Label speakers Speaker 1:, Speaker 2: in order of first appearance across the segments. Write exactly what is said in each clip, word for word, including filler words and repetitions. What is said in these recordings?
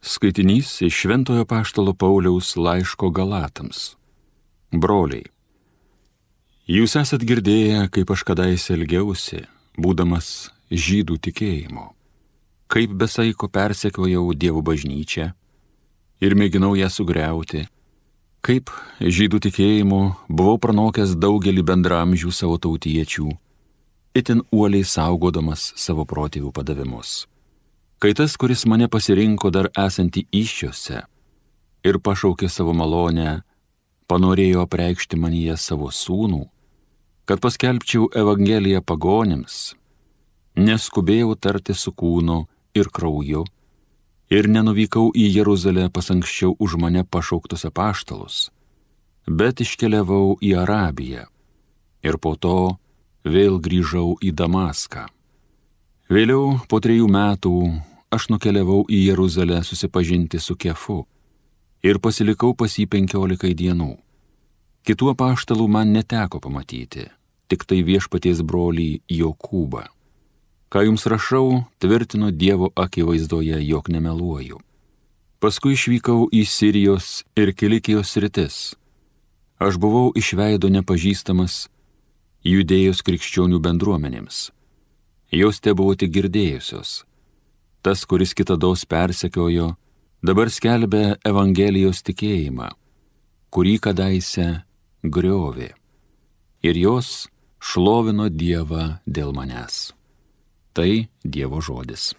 Speaker 1: Skaitinys iš Šventojo Apaštalo Pauliaus laiško Galatams. Broliai, jūs esat girdėję, kaip aš kadaise elgiausi, būdamas žydų tikėjimo, kaip besaiko persekiojau Dievo bažnyčią ir mėginau ją sugriauti, kaip žydų tikėjimo buvau pranokęs daugelį bendramžių savo tautiečių, itin uoliai saugodamas savo protėvių padavimus. Kai tas, kuris mane pasirinko dar esantį įsčiose ir pašaukė savo malonę, panorėjo apreikšti manyje savo sūnų, kad paskelbčiau Evangeliją pagonims, neskubėjau tarti su kūnu ir krauju ir nenuvykau į Jeruzalę pas anksčiau už mane pašauktus apaštalus, bet iškeliavau į Arabiją ir po to vėl grįžau į Damaską. Vėliau po trejų metų aš nukeliavau į Jeruzalę susipažinti su Kefu ir pasilikau pas jį penkiolikai dienų. Kitų apaštalų man neteko pamatyti, tik tai viešpaties brolį Jokūbą. Ką jums rašau, tvirtinu Dievo akivaizdoje, jog nemeluoju. Paskui išvykau į Sirijos ir Kilikijos sritis. Aš buvau iš veido nepažįstamas Judėjos krikščionių bendruomenėms. Jos tebuvo tik girdėjusios. Tas, kuris kitados persekiojo, dabar skelbia Evangelijos tikėjimą, kurį kadaise griovė. Ir jos šlovino Dievą dėl manęs. Tai Dievo žodis.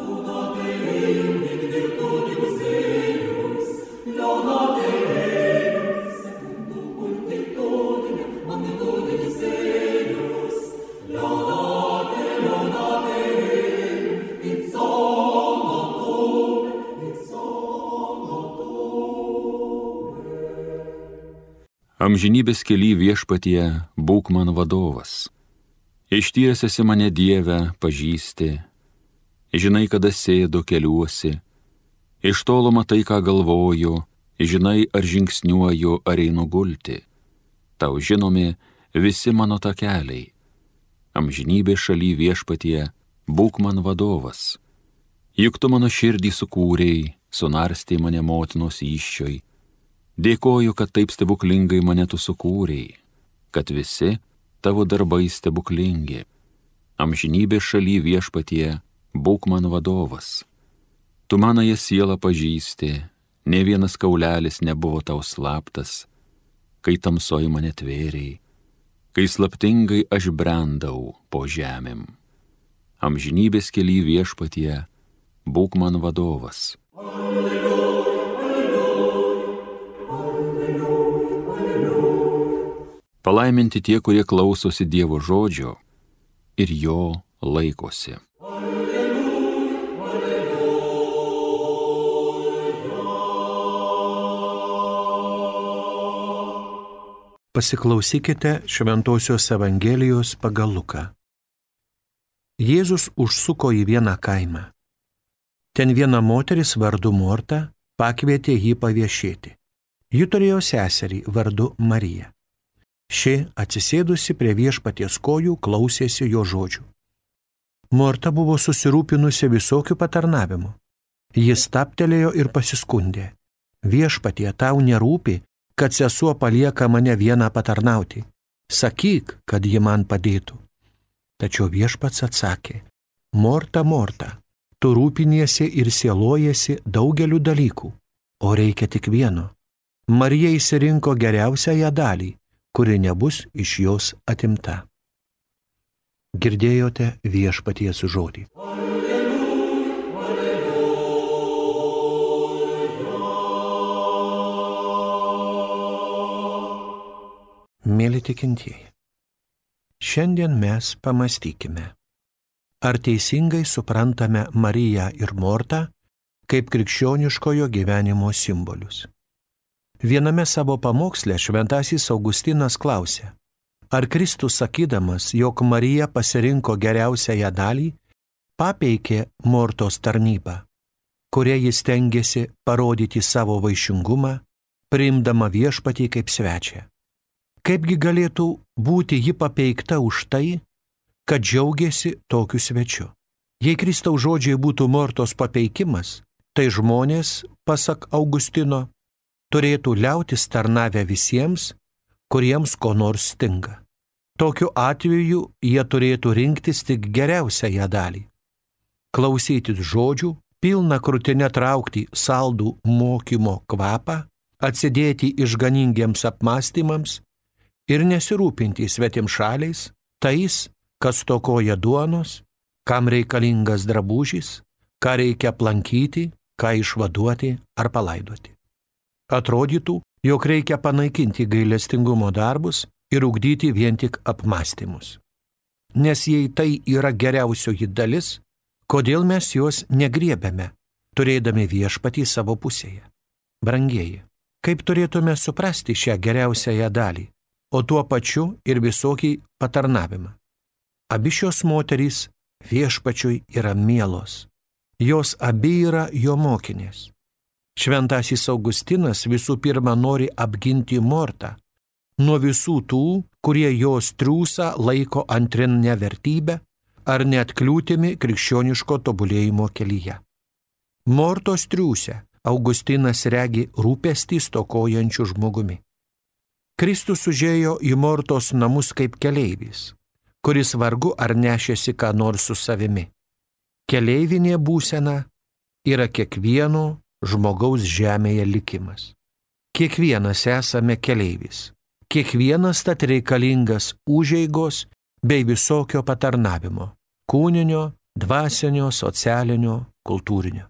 Speaker 1: Amžinybės kely viešpatie būk man vadovas. Ištyręs esi mane Dieve, pažįsti, žinai, kada sėdu keliuosi, iš tolo matai, ką galvoju, žinai, ar žingsniuoju, ar einu gulti. Tau žinomi visi mano takeliai. Amžinybės šaly viešpatie būk man vadovas. Juk tu mano širdį sukūrei, sunarstei mane motinos įsčioj. Dėkoju, kad taip stebuklingai mane tu sukūrei, kad visi tavo darbai stebuklingi. Amžinybės šaly viešpatie būk man vadovas. Tu manąją sielą pažįsti, nė vienas kaulelis nebuvo tau slaptas, kai tamsoj mane tvėrei, kai slaptingai aš brendau po žemėm. Amžinybės kely viešpatie būk man vadovas. Palaiminti tie, kurie klausosi Dievo žodžio ir jo laikosi.
Speaker 2: Pasiklausykite Šventosios Evangelijos pagal Luką. Jėzus užsuko į vieną kaimą. Ten viena moteris vardu Morta pakvietė jį paviešėti. Ji turėjo seserį vardu Marija. Ši, atsisėdusi prie viešpaties kojų, klausėsi jo žodžių. Morta buvo susirūpinusi visokių patarnavimų. Jis stabtelėjo ir pasiskundė. Viešpatie, tau nerūpi, kad sesuo palieka mane vieną patarnauti. Sakyk, kad ji man padėtų. Tačiau viešpats atsakė: Morta, Morta, tu rūpiniesi ir sielojasi daugeliu dalykų, o reikia tik vieno. Marija išsirinko geriausiąją dalį, kuri nebus iš jos atimta. Girdėjote viešpaties žodį. Alleluja, alleluja. Mėly tikintieji, šiandien mes pamastykime, ar teisingai suprantame Mariją ir Mortą kaip krikščioniškojo gyvenimo simbolius. Viename savo pamoksle šventasis Augustinas klausė, ar Kristus sakydamas, jog Marija pasirinko geriausiąją dalį, papeikė Mortos tarnybą, kuria jis stengiasi parodyti savo vaišingumą, priimdama viešpatį kaip svečią. Kaipgi galėtų būti ji papeikta už tai, kad džiaugiasi tokiu svečiu? Jei Kristaus žodžiai būtų Mortos papeikimas, tai žmonės, pasak Augustino, turėtų liautis tarnavę visiems, kuriems ko nors stinga. Tokiu atveju jie turėtų rinktis tik geriausiąją dalį. Klausytis žodžių, pilna krūtinė traukti saldų mokymo kvapą, atsidėti išganingiems apmąstymams ir nesirūpinti svetimšaliais, tais, kas stokoja duonos, kam reikalingas drabužis, ką reikia aplankyti, ką išvaduoti ar palaidoti. Atrodytų, jog reikia panaikinti gailestingumo darbus ir ugdyti vien tik apmąstymus. Nes jei tai yra geriausioji dalis, kodėl mes jos negriebiame, turėdami viešpatį savo pusėje? Brangieji, kaip turėtume suprasti šią geriausiąją dalį, o tuo pačiu ir visokį patarnavimą? Abi šios moterys viešpačiui yra mielos. Jos abi yra jo mokinės. Šventasis Augustinas visų pirma nori apginti Mortą nuo visų tų, kurie jos triūsą laiko antrinę vertybę ar net kliūtimi krikščioniško tobulėjimo kelyje. Mortos triūsę Augustinas regi rūpestį stokojančių žmogumi. Kristus užėjo į Mortos namus kaip keleivis, kuris vargu ar nešėsi ką nors su savimi. Keleivinė būsena yra kiekvieno žmogaus žemėje likimas. Kiekvienas esame keleivis. Kiekvienas tad reikalingas užeigos bei visokio patarnavimo – kūninio, dvasinio, socialinio, kultūrinio.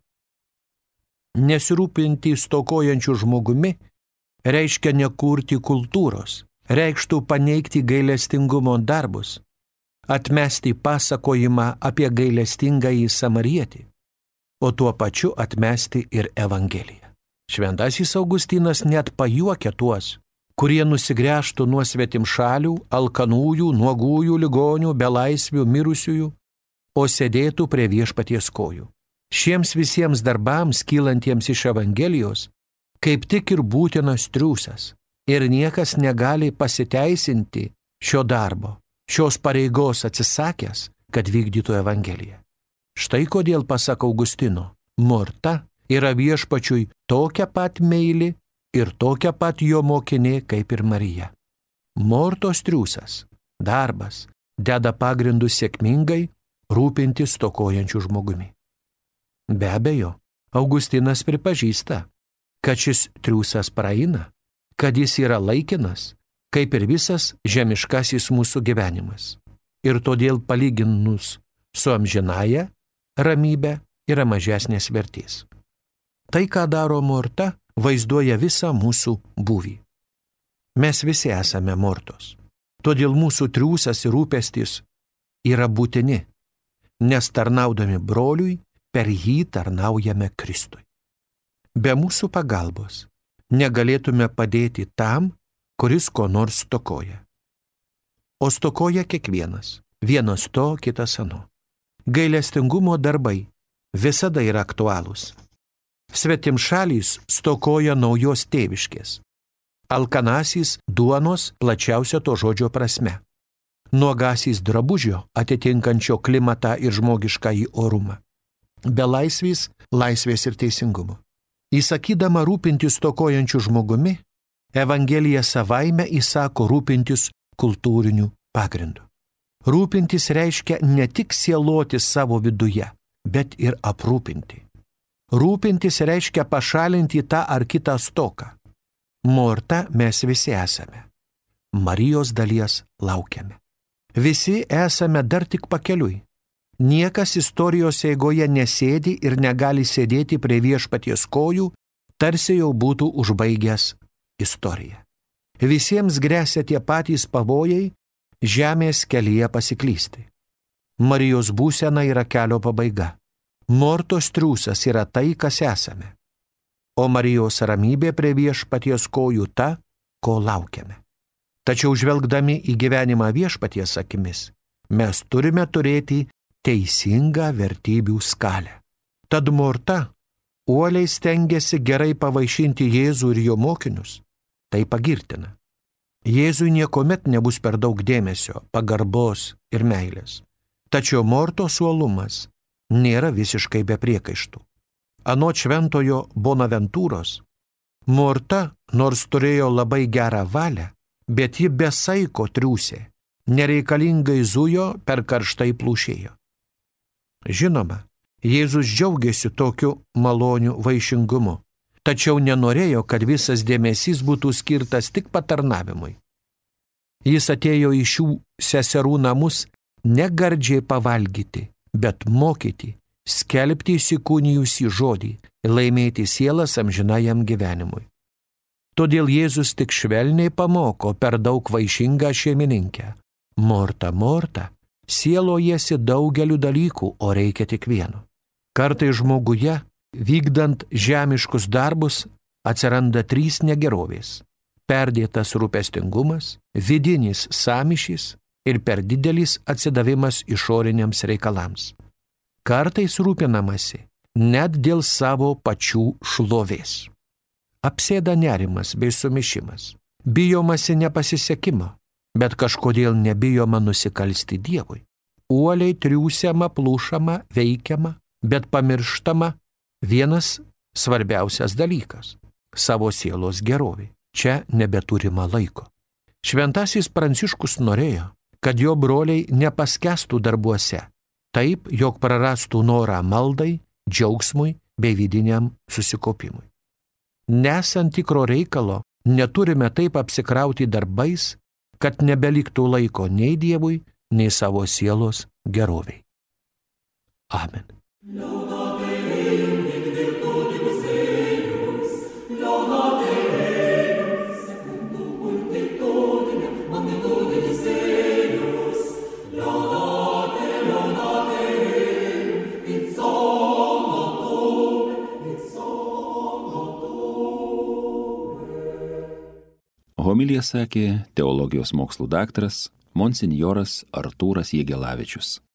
Speaker 2: Nesirūpinti stokojančių žmogumi reiškia nekurti kultūros, reikštų paneigti gailestingumo darbus, atmesti pasakojimą apie gailestingąjį samarietį, o tuo pačiu atmesti ir Evangeliją. Šventasis Augustinas net pajuokia tuos, kurie nusigręžtų nuo svetimšalių, alkanųjų, nuogųjų, ligonių, belaisvių, mirusiųjų, o sėdėtų prie viešpaties kojų. Šiems visiems darbams kylantiems iš Evangelijos kaip tik ir būtinas triūsas, ir niekas negali pasiteisinti šio darbo, šios pareigos atsisakęs, kad vykdytų Evangeliją. Štai kodėl, pasak Augustino, Morta yra viešpačiui tokia pat meili ir tokia pat jo mokinė kaip ir Marija. Mortos triūsas, darbas, deda pagrindus sėkmingai rūpintis stokojančių žmogumi. Be abejo, Augustinas pripažįsta, kad šis triūsas praeina, kad jis yra laikinas, kaip ir visas žemiškasis mūsų gyvenimas. Ir todėl palyginus su amžinaja, ramybė yra mažesnės vertės. Tai, ką daro Morta, vaizduoja visą mūsų būvį. Mes visi esame Mortos. Todėl mūsų triūsas ir rūpestis yra būtini, nes tarnaudami broliui, per jį tarnaujame Kristui. Be mūsų pagalbos negalėtume padėti tam, kuris ko nors stokoja. O stokoja kiekvienas, vienas to, kitas ano. Gailestingumo darbai visada yra aktualūs. Svetimšalys stokoja naujos tėviškės. Alkanasis duonos plačiausio to žodžio prasme. Nuogasis drabužio atitinkančio klimatą ir žmogiškąjį orumą. Belaisvis laisvės ir teisingumo. Įsakydama rūpintis stokojančių žmogumi, Evangelija savaime įsako rūpintis kultūriniu pagrindu. Rūpintis reiškia ne tik sieloti savo viduje, bet ir aprūpinti. Rūpintis reiškia pašalinti tą ar kitą stoką. Morta mes visi esame. Marijos dalies laukiame. Visi esame dar tik pakeliui. Niekas istorijos eigoje nesėdi ir negali sėdėti prie viešpaties kojų, tarsi jau būtų užbaigęs istoriją. Visiems gresia tie patys pavojai žemės kelyje pasiklysti. Marijos būsena yra kelio pabaiga. Mortos triūsas yra tai, kas esame. O Marijos ramybė prie viešpaties kojų ta, ko laukiame. Tačiau žvelgdami į gyvenimą viešpaties akimis, mes turime turėti teisingą vertybių skalę. Tad Morta uoliai stengiasi gerai pavaišinti Jėzų ir jo mokinius. Tai pagirtina. Jėzui niekuomet nebus per daug dėmesio, pagarbos ir meilės. Tačiau Mortos uolumas nėra visiškai be priekaištų. Anot šventojo Bonaventūros, Morta, nors turėjo labai gerą valią, bet ji be saiko triūsė, nereikalingai zujo, per karštai plūšėjo. Žinoma, Jėzus džiaugiasi tokiu maloniu vaišingumu, tačiau nenorėjo, kad visas dėmesys būtų skirtas tik patarnavimui. Jis atėjo į šių seserų namus ne gardžiai pavalgyti, bet mokyti, skelbti įsikūnijusį žodį, laimėti sielas amžinajam gyvenimui. Todėl Jėzus tik švelniai pamoko per daug vaišingą šeimininkę. Morta, Morta, sielojasi daugeliu dalykų, o reikia tik vieno. Kartai žmoguje, vykdant žemiškus darbus, atsiranda trys negerovės – perdėtas rūpestingumas, vidinis sąmyšis ir per didelis atsidavimas išoriniams reikalams. Kartais rūpinamasi net dėl savo pačių šlovės. Apsėda nerimas bei sumišimas, bijomasi nepasisekimo, bet kažkodėl nebijoma nusikalsti Dievui. Uoliai triūsiama, plūšama, veikiama, bet pamirštama vienas svarbiausias dalykas – savo sielos gerovė. Čia nebeturima laiko. Šventasis Pranciškus norėjo, kad jo broliai nepaskestų darbuose, taip, jog prarastų norą maldai, džiaugsmui bei vidiniam susikopimui. Nesant tikro reikalo, neturime taip apsikrauti darbais, kad nebeliktų laiko nei Dievui, nei savo sielos geroviai. Amen.
Speaker 1: Homiliją sakė teologijos mokslų daktaras monsinjoras Artūras Jegelavičius.